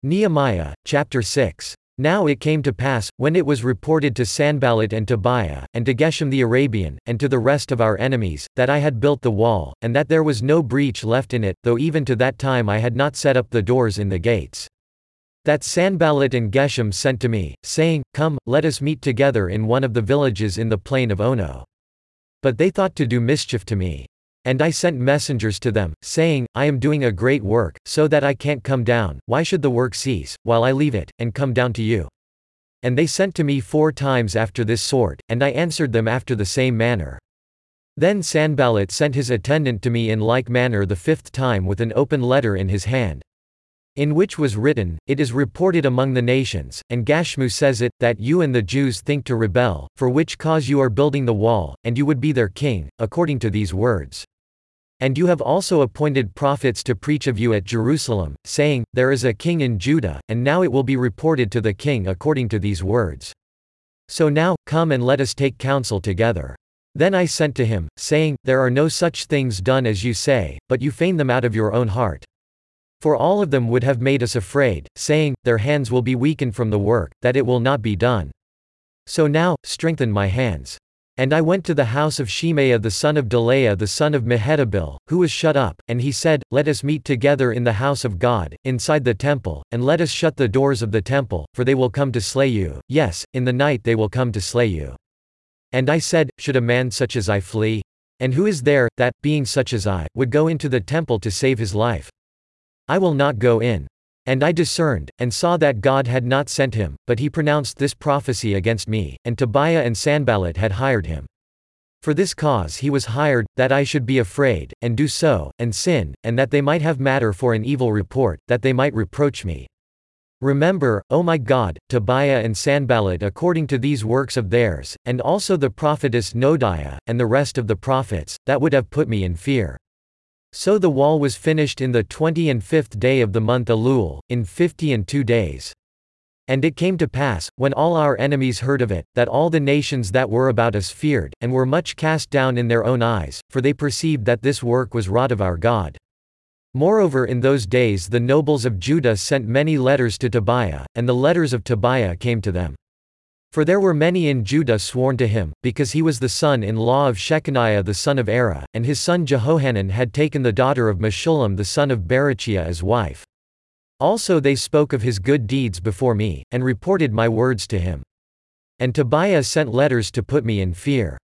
Nehemiah, chapter 6. Now it came to pass, when it was reported to Sanballat and Tobiah, and to Geshem the Arabian, and to the rest of our enemies, that I had built the wall, and that there was no breach left in it, though even to that time I had not set up the doors in the gates, that Sanballat and Geshem sent to me, saying, Come, let us meet together in one of the villages in the plain of Ono. But they thought to do mischief to me. And I sent messengers to them, saying, I am doing a great work, so that I can't come down. Why should the work cease, while I leave it, and come down to you? And they sent to me 4 times after this sort, and I answered them after the same manner. Then Sanballat sent his attendant to me in like manner the 5th time with an open letter in his hand, in which was written, It is reported among the nations, and Gashmu says it, that you and the Jews think to rebel, for which cause you are building the wall, and you would be their king, according to these words. And you have also appointed prophets to preach of you at Jerusalem, saying, There is a king in Judah, and now it will be reported to the king according to these words. So now, come and let us take counsel together. Then I sent to him, saying, There are no such things done as you say, but you feign them out of your own heart. For all of them would have made us afraid, saying, Their hands will be weakened from the work, that it will not be done. So now, strengthen my hands. And I went to the house of Shemaiah the son of Delaiah the son of Mehetabel, who was shut up, and he said, Let us meet together in the house of God, inside the temple, and let us shut the doors of the temple, for they will come to slay you, yes, in the night they will come to slay you. And I said, Should a man such as I flee? And who is there, that, being such as I, would go into the temple to save his life? I will not go in. And I discerned, and saw that God had not sent him, but he pronounced this prophecy against me, and Tobiah and Sanballat had hired him. For this cause he was hired, that I should be afraid, and do so, and sin, and that they might have matter for an evil report, that they might reproach me. Remember, O my God, Tobiah and Sanballat according to these works of theirs, and also the prophetess Noadiah, and the rest of the prophets, that would have put me in fear. So the wall was finished in the 25th day of the month Elul, in 52 days. And it came to pass, when all our enemies heard of it, that all the nations that were about us feared, and were much cast down in their own eyes, for they perceived that this work was wrought of our God. Moreover in those days the nobles of Judah sent many letters to Tobiah, and the letters of Tobiah came to them. For there were many in Judah sworn to him, because he was the son-in-law of Shechaniah the son of Era, and his son Jehohanan had taken the daughter of Meshullam the son of Berechiah as wife. Also they spoke of his good deeds before me, and reported my words to him. And Tobiah sent letters to put me in fear.